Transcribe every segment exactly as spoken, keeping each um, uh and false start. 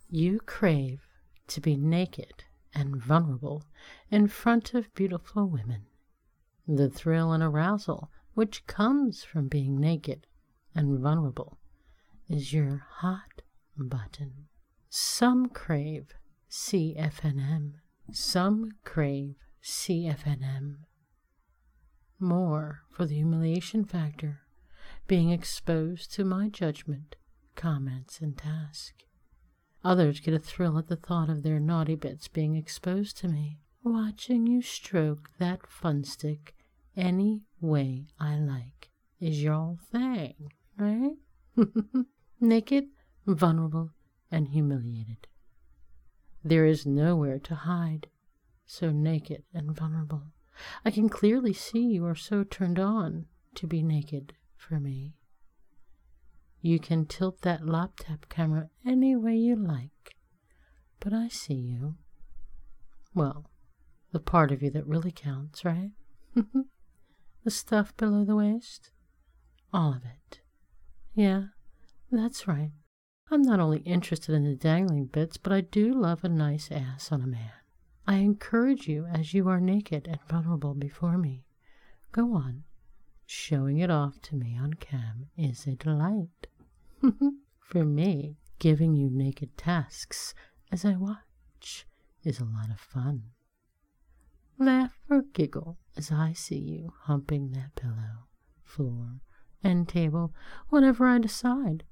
You crave to be naked and vulnerable in front of beautiful women. The thrill and arousal which comes from being naked and vulnerable is your hot button. Some crave C F N M. Some crave C F N M. More for the humiliation factor, being exposed to my judgment, comments, and task. Others get a thrill at the thought of their naughty bits being exposed to me, watching you stroke that fun stick any way I like is your thing, right? Naked, vulnerable, and humiliated. There is nowhere to hide, so naked and vulnerable. I can clearly see you are so turned on to be naked for me. You can tilt that laptop camera any way you like, but I see you. Well, the part of you that really counts, right? The stuff below the waist? All of it. Yeah, that's right. I'm not only interested in the dangling bits, but I do love a nice ass on a man. I encourage you as you are naked and vulnerable before me. Go on. Showing it off to me on cam is a delight. For me, giving you naked tasks as I watch is a lot of fun. Laugh or giggle as I see you humping that pillow, floor, and table, whatever I decide.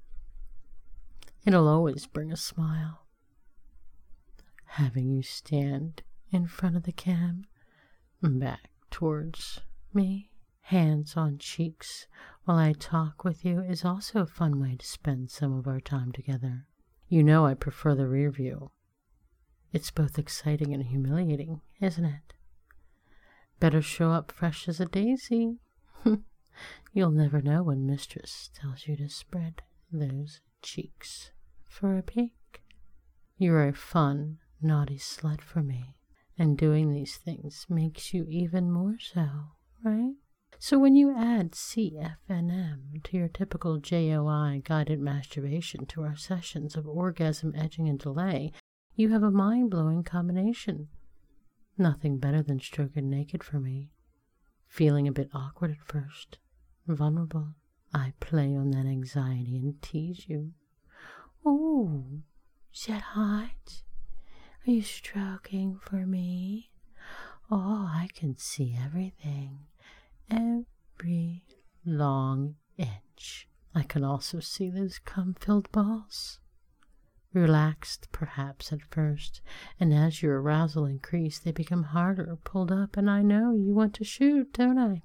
It'll always bring a smile. Having you stand in front of the cam, back towards me, hands on cheeks while I talk with you is also a fun way to spend some of our time together. You know I prefer the rear view. It's both exciting and humiliating, isn't it? Better show up fresh as a daisy. You'll never know when mistress tells you to spread those cheeks for a peek. You're a fun, naughty slut for me, and doing these things makes you even more so, right? So when you add C F N M to your typical J O I guided masturbation to our sessions of orgasm, edging, and delay, you have a mind-blowing combination. Nothing better than stroking naked for me. Feeling a bit awkward at first, vulnerable. I play on that anxiety and tease you. Oh, is that hot? Are you stroking for me? Oh, I can see everything. Every long inch. I can also see those cum-filled balls. Relaxed, perhaps, at first, and as your arousal increased, they become harder, pulled up, and I know you want to shoot, don't I?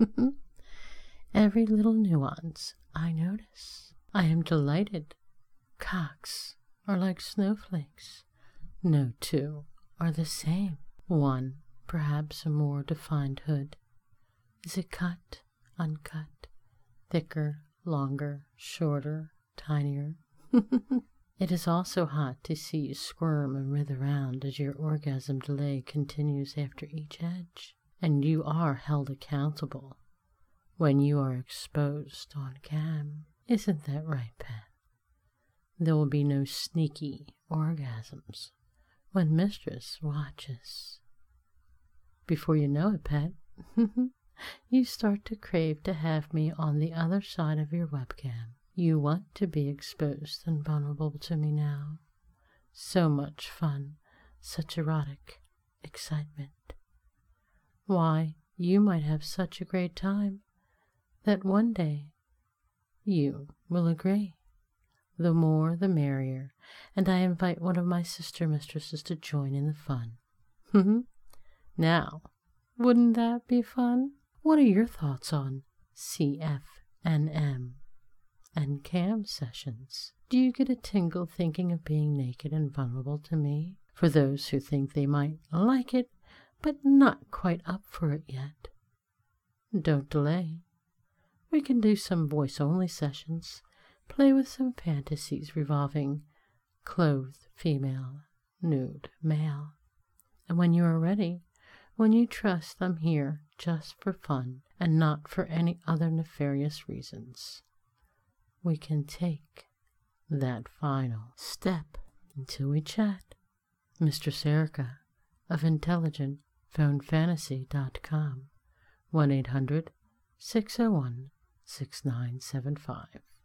Every little nuance I notice. I am delighted. Cocks are like snowflakes. No two are the same. One, perhaps a more defined hood. Is it cut, uncut, thicker, longer, shorter, tinier? It is also hot to see you squirm and writhe around as your orgasm delay continues after each edge, and you are held accountable when you are exposed on cam. Isn't that right, Pat? There will be no sneaky orgasms when mistress watches. Before you know it, Pat, you start to crave to have me on the other side of your webcam. You want to be exposed and vulnerable to me now. So much fun, such erotic excitement. Why, you might have such a great time that one day you will agree. The more, the merrier, and I invite one of my sister mistresses to join in the fun. Now, wouldn't that be fun? What are your thoughts on C F N M and cam sessions? Do you get a tingle thinking of being naked and vulnerable to me? For those who think they might like it, but not quite up for it yet, don't delay. We can do some voice-only sessions, play with some fantasies revolving clothed female, nude male. And when you are ready, when you trust I'm here just for fun and not for any other nefarious reasons, we can take that final step Until we chat, Mister Serica of intelligent phone fantasy dot com, one eight hundred, six oh one, six nine seven five.